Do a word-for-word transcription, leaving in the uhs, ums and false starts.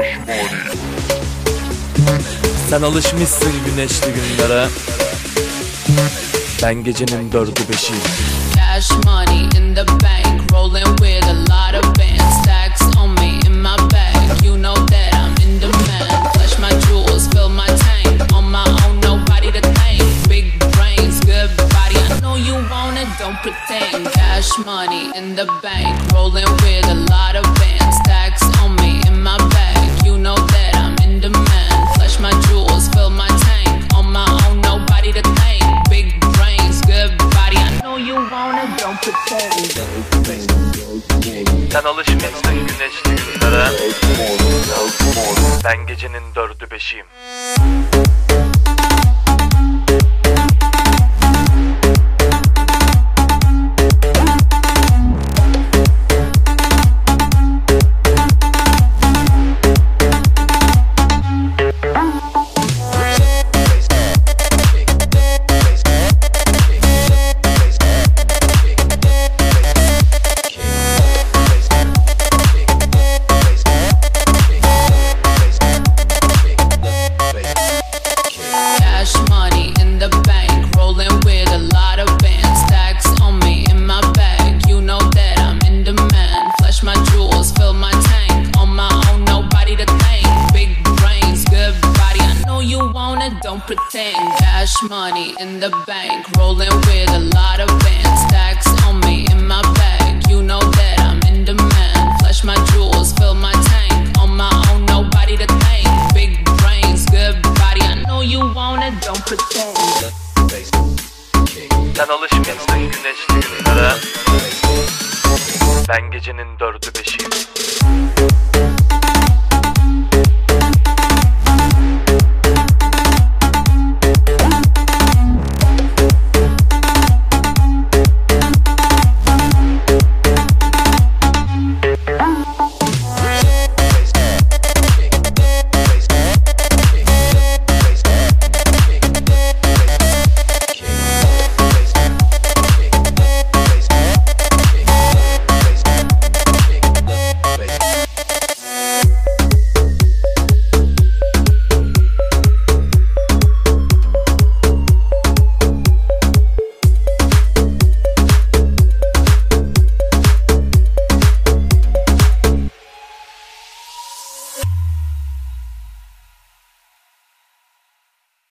Sen alışmışsın güneşli günlere, ben gecenin dördü beşiyim. Cash money in the bank, rolling with a lot of bands. Stacks on me in my bag, you know that I'm in demand. Flush my jewels, fill my tank, on my own, nobody to thank. Big brains, good body, I know you want it, don't pretend. Cash money in the bank, rolling with a lot of bands. Stacks on me in my bag, you know that I'm in demand. Flush my jewels, fill my tank, on my own, nobody to thank. Big brains, good body, I know you want it, don't pretend. Sen alışmışsın güneşli günlere, ben gecenin dördü beşiyim. Don't pretend. Cash money in the bank, rolling with a lot of bands. Stacks on me in my bag, you know that I'm in demand. Flush my jewels, fill my tank, on my own, nobody to thank. Big brains, good body, I know you want it, don't pretend. Sen alışmışsın güneşli günlere, ben gecenin dördü beşiyim.